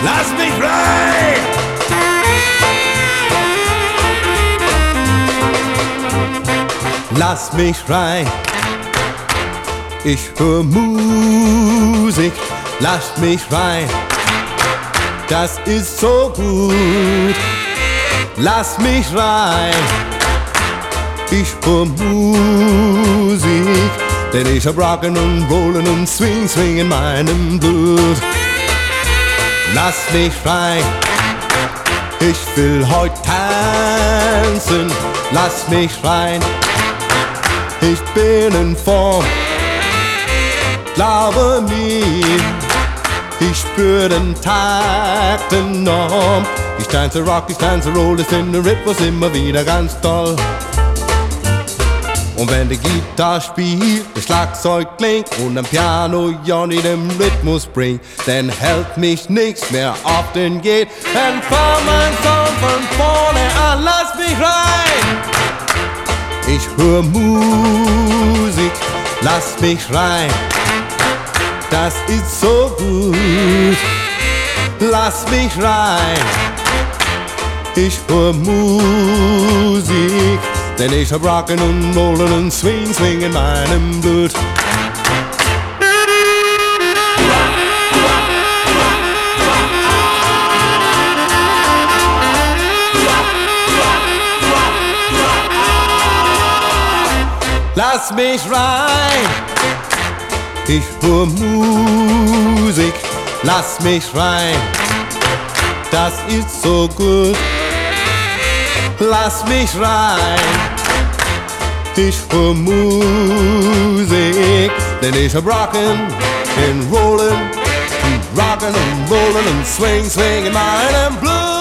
Lass mich frei! Lass mich rein, ich hör Musik, lass mich rein, das ist so gut. Lass mich rein, ich hör Musik, denn ich hab Rock'n und Roll'n und Swing, Swing in meinem Blut. Lass mich rein, ich will heut tanzen, lass mich rein. Ich bin in Form, glaube mir, ich spür den Takt enorm. Ich tanze Rock, ich tanze Roll, ich finde Rhythmus immer wieder ganz toll. Und wenn die Gitarre spielt, das Schlagzeug klingt und am Piano Johnny den Rhythmus bringt, dann hält mich nichts mehr auf den geht. Dann fang mein Song von vorne an, lass mich rein! Ich hör Musik, lass mich rein, das ist so gut. Lass mich rein, ich hör Musik, denn ich hab Rock'n und Roll'n und Swing, Swing in meinem Blut. Lass mich rein, ich hör Musik, lass mich rein, das ist so gut. Lass mich rein, ich hör Musik, denn ich hab Rock'n und Roll'n und Rock'n und Roll'n und Swing, Swing in meinem Blut.